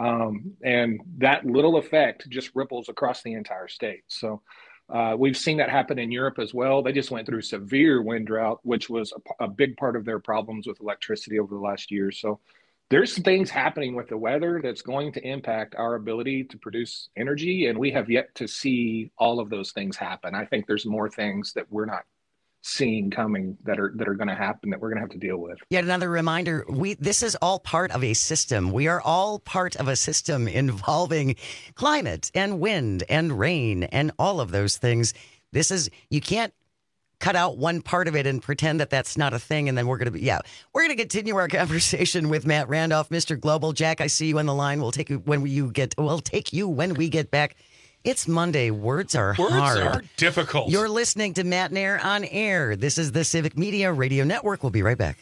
And that little effect just ripples across the entire state. So we've seen that happen in Europe as well. They just went through severe wind drought, which was a big part of their problems with electricity over the last year. So there's things happening with the weather that's going to impact our ability to produce energy. And we have yet to see all of those things happen. I think there's more things that we're not seeing coming that are going to happen that we're going to have to deal with. Yet another reminder, this is all part of a system. We are all part of a system involving climate and wind and rain and all of those things. You can't cut out one part of it and pretend that that's not a thing. And then we're going to continue our conversation with Matt Randolph, Mr. Global. Jack, I see you on the line. We'll take you when we get back. It's Monday. Words are hard. Words are difficult. You're listening to Matt and Air on Air. This is the Civic Media Radio Network. We'll be right back.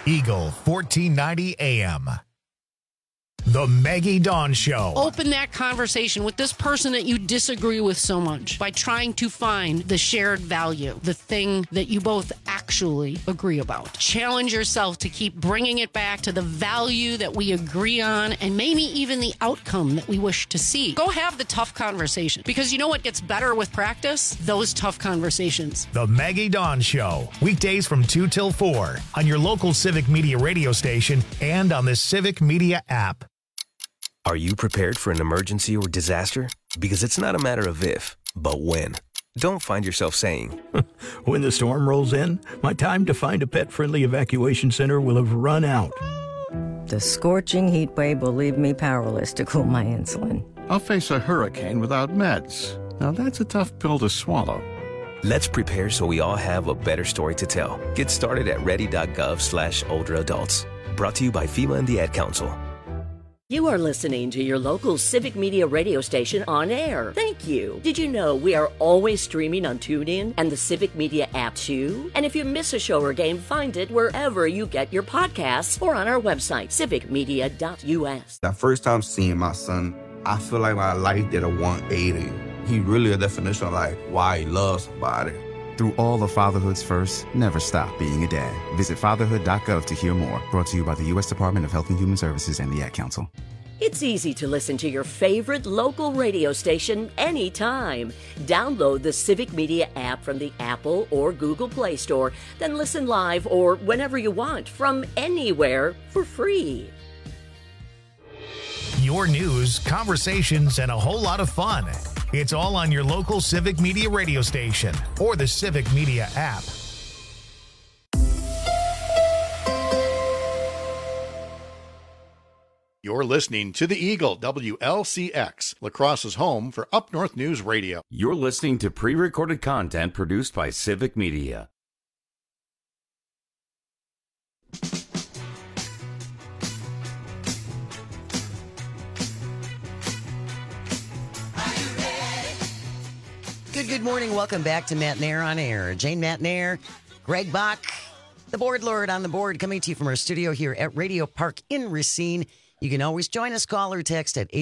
Eagle 1490 AM. The Maggie Dawn Show. Open that conversation with this person that you disagree with so much by trying to find the shared value, the thing that you both actually agree about. Challenge yourself to keep bringing it back to the value that we agree on and maybe even the outcome that we wish to see. Go have the tough conversation, because you know what gets better with practice? Those tough conversations. The Maggie Dawn Show. Weekdays from 2 till 4 on your local Civic Media radio station and on the Civic Media app. Are you prepared for an emergency or disaster? Because it's not a matter of if, but when. Don't find yourself saying, when the storm rolls in, my time to find a pet-friendly evacuation center will have run out. The scorching heat wave will leave me powerless to cool my insulin. I'll face a hurricane without meds. Now that's a tough pill to swallow. Let's prepare so we all have a better story to tell. Get started at ready.gov/older adults. Brought to you by FEMA and the Ad Council. You are listening to your local Civic Media radio station on air. Thank you. Did you know we are always streaming on TuneIn and the Civic Media app too? And if you miss a show or game, find it wherever you get your podcasts or on our website, civicmedia.us. That first time seeing my son, I feel like my life did a 180. He really a definition of like why he loves somebody. Through all of fatherhood's first, never stop being a dad. Visit fatherhood.gov to hear more. Brought to you by the U.S. Department of Health and Human Services and the Ad Council. It's easy to listen to your favorite local radio station anytime. Download the Civic Media app from the Apple or Google Play Store, then listen live or whenever you want from anywhere for free. Your news, conversations, and a whole lot of fun. It's all on your local Civic Media radio station or the Civic Media app. You're listening to the Eagle, WLCX, La Crosse's home for Up North News Radio. You're listening to pre-recorded content produced by Civic Media. Good morning. Welcome back to Matt Nair on Air. Jane Matt Nair, Greg Bach, the board lord on the board, coming to you from our studio here at Radio Park in Racine. You can always join us, call or text at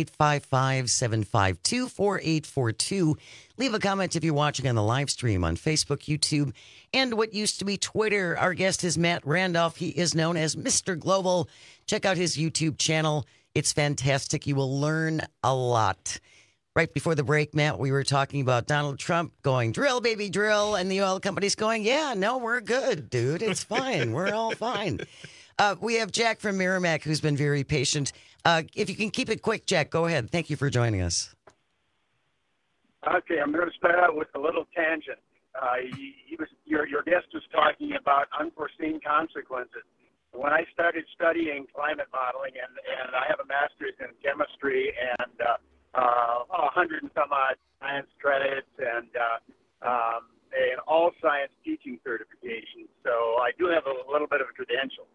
855-752-4842. Leave a comment if you're watching on the live stream on Facebook, YouTube, and what used to be Twitter. Our guest is Matt Randolph. He is known as Mr. Global. Check out his YouTube channel. It's fantastic. You will learn a lot. Right before the break, Matt, we were talking about Donald Trump going, drill, baby, drill, and the oil company's going, yeah, no, we're good, dude. It's fine. We're all fine. We have Jack from Merrimack, who's been very patient. If you can keep it quick, Jack, go ahead. Thank you for joining us. Okay, I'm going to start out with a little tangent. Your guest was talking about unforeseen consequences. When I started studying climate modeling, and I have a master's in chemistry and 100 and some odd science credits and all science teaching certifications. So I do have a little bit of a credential.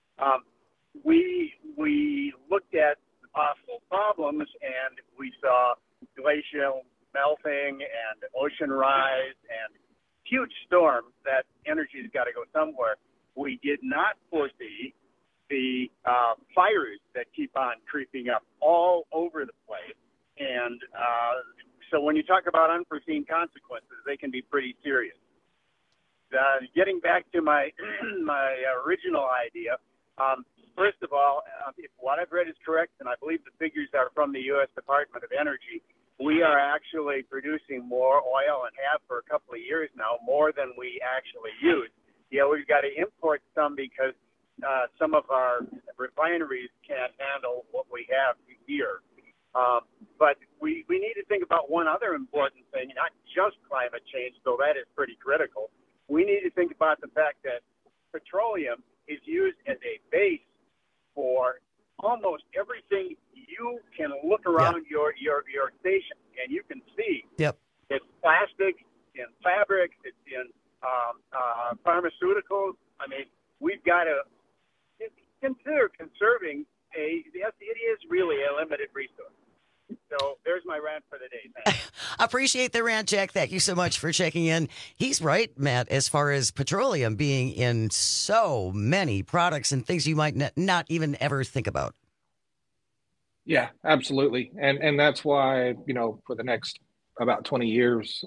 We looked at the possible problems, and we saw glacial melting and ocean rise and huge storms. That energy's got to go somewhere. We did not foresee the fires that keep on creeping up all over the place. And so when you talk about unforeseen consequences, they can be pretty serious. Getting back to my original idea, first of all, if what I've read is correct, and I believe the figures are from the U.S. Department of Energy, we are actually producing more oil and have for a couple of years now, more than we actually use. Yeah, we've got to import some because some of our refineries can't handle what we have here. But we need to think about one other important thing, not just climate change, though that is pretty critical. We need to think about the fact that petroleum is used as a base for almost everything you can look around your station, and you can see it's plastic, in fabrics, it's in pharmaceuticals. I mean, we've got to consider conserving yes, it is really a limited resource. So there's my rant for the day. Thanks. Appreciate the rant check. Thank you so much for checking in. He's right, Matt, as far as petroleum being in so many products and things you might not even ever think about. Yeah, absolutely. And that's why, for the next about 20 years,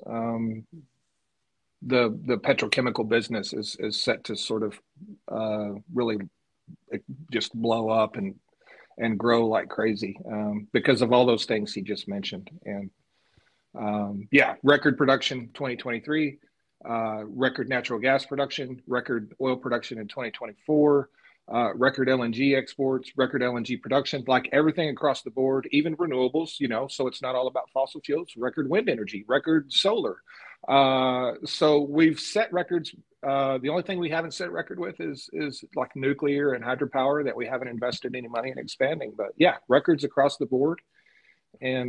the petrochemical business is set to sort of really just blow up and grow like crazy because of all those things he just mentioned. And record production 2023, record natural gas production, record oil production in 2024, record LNG exports, record LNG production, like everything across the board, even renewables, so it's not all about fossil fuels, record wind energy, record solar. So we've set records. The only thing we haven't set record with is like nuclear and hydropower that we haven't invested any money in expanding. But yeah, records across the board. And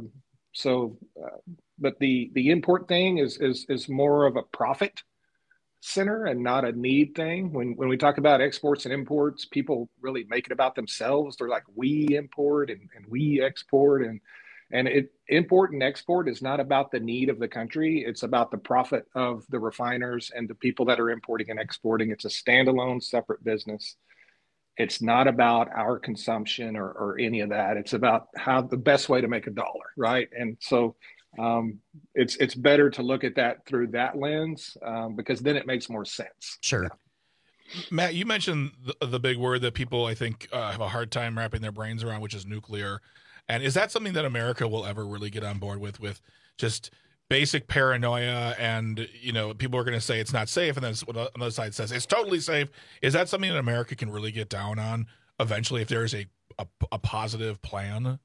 but the import thing is more of a profit center and not a need thing. When we talk about exports and imports, people really make it about themselves. They're like, we import and we export, and import and export is not about the need of the country. It's about the profit of the refiners and the people that are importing and exporting. It's a standalone, separate business. It's not about our consumption or any of that. It's about how the best way to make a dollar, right? And so it's better to look at that through that lens because then it makes more sense. Sure. Matt, you mentioned the big word that people, I think, have a hard time wrapping their brains around, which is nuclear. And is that something that America will ever really get on board with just basic paranoia? And, people are going to say it's not safe. And then another side says it's totally safe. Is that something that America can really get down on eventually if there is a positive plan?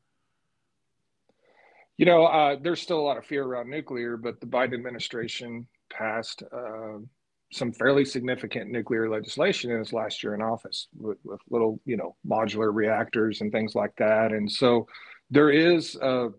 There's still a lot of fear around nuclear, but the Biden administration passed some fairly significant nuclear legislation in his last year in office with little, modular reactors and things like that. And so there is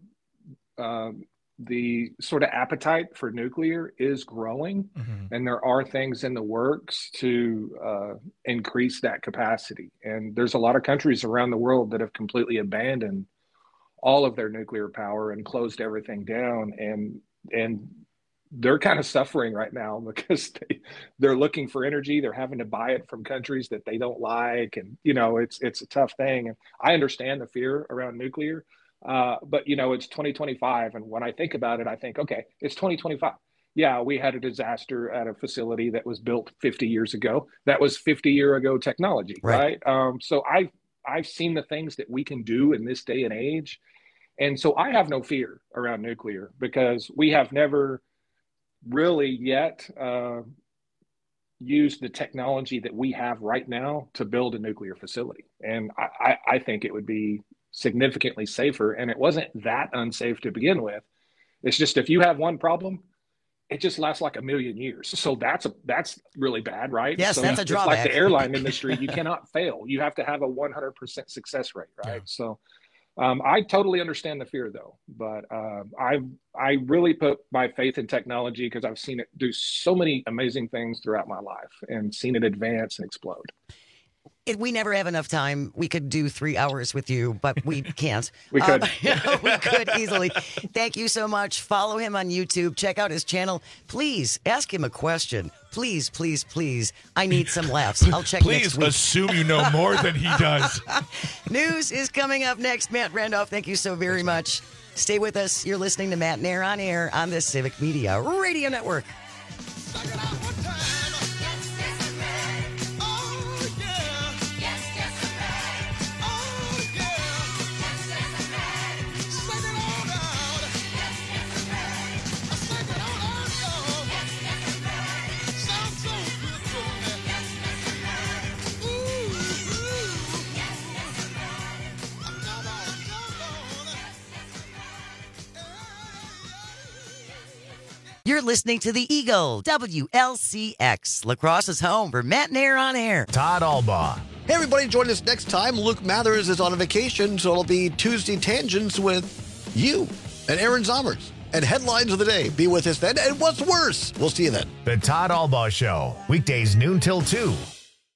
the sort of appetite for nuclear is growing, and there are things in the works to increase that capacity. And there's a lot of countries around the world that have completely abandoned all of their nuclear power and closed everything down. And they're kind of suffering right now because they're looking for energy. They're having to buy it from countries that they don't like. And, it's a tough thing. And I understand the fear around nuclear, but, it's 2025. And when I think about it, I think, okay, it's 2025. Yeah, we had a disaster at a facility that was built 50 years ago. That was 50-year ago technology, right? So I've seen the things that we can do in this day and age. And so I have no fear around nuclear because we have never really yet used the technology that we have right now to build a nuclear facility. And I think it would be significantly safer. And it wasn't that unsafe to begin with. It's just if you have one problem, it just lasts like 1,000,000 years. So that's really bad, right? Yes, so that's a drawback. Like the airline industry, you cannot fail. You have to have a 100% success rate, right? Yeah. So I totally understand the fear, though. But I really put my faith in technology because I've seen it do so many amazing things throughout my life and seen it advance and explode. We never have enough time. We could do 3 hours with you, but we can't. We could. We could easily. Thank you so much. Follow him on YouTube. Check out his channel. Please ask him a question. Please, please, please. I need some laughs. I'll check next week. Please assume you know more than he does. News is coming up next. Matt Randolph, thank you so very much. Stay with us. You're listening to Matt Nair on Air on the Civic Media Radio Network. You're listening to The Eagle, WLCX, La Crosse's home for Matt Nair on Air. Todd Albaugh. Hey, everybody, join us next time. Luke Mathers is on a vacation, so it'll be Tuesday Tangents with you and Aaron Zommers. And Headlines of the Day. Be with us then. And what's worse? We'll see you then. The Todd Albaugh Show, weekdays noon till 2.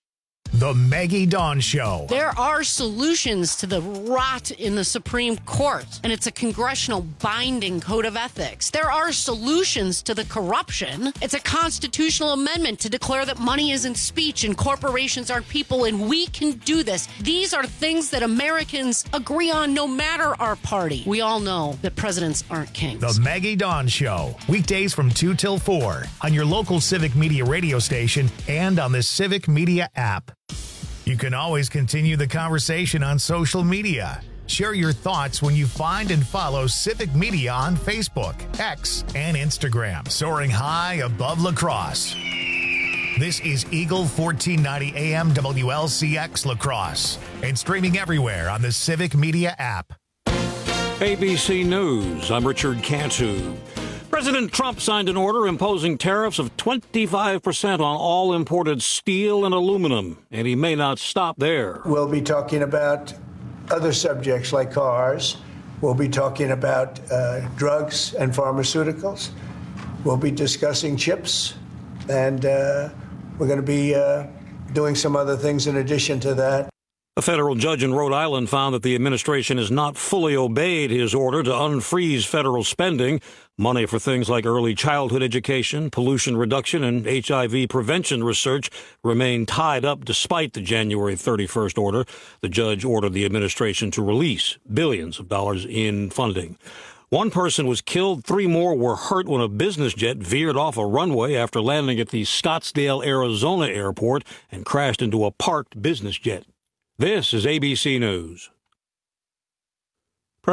The Maggie Dawn Show. There are solutions to the rot in the Supreme Court, and it's a congressional binding code of ethics. There are solutions to the corruption. It's a constitutional amendment to declare that money isn't speech and corporations aren't people, and we can do this. These are things that Americans agree on no matter our party. We all know that presidents aren't kings. The Maggie Dawn Show. Weekdays from 2 till 4 on your local Civic Media radio station and on the Civic Media app. You can always continue the conversation on social media. Share your thoughts when you find and follow Civic Media on Facebook, X, and Instagram. Soaring high above La Crosse. This is Eagle 1490 AM WLCX La Crosse and streaming everywhere on the Civic Media app. ABC News, I'm Richard Cantu. President Trump signed an order imposing tariffs of 25% on all imported steel and aluminum, and he may not stop there. We'll be talking about other subjects like cars. We'll be talking about drugs and pharmaceuticals. We'll be discussing chips, and we're going to be doing some other things in addition to that. A federal judge in Rhode Island found that the administration has not fully obeyed his order to unfreeze federal spending. Money for things like early childhood education, pollution reduction, and HIV prevention research remain tied up despite the January 31st order. The judge ordered the administration to release billions of dollars in funding. One person was killed, 3 more were hurt when a business jet veered off a runway after landing at the Scottsdale, Arizona airport and crashed into a parked business jet. This is ABC News.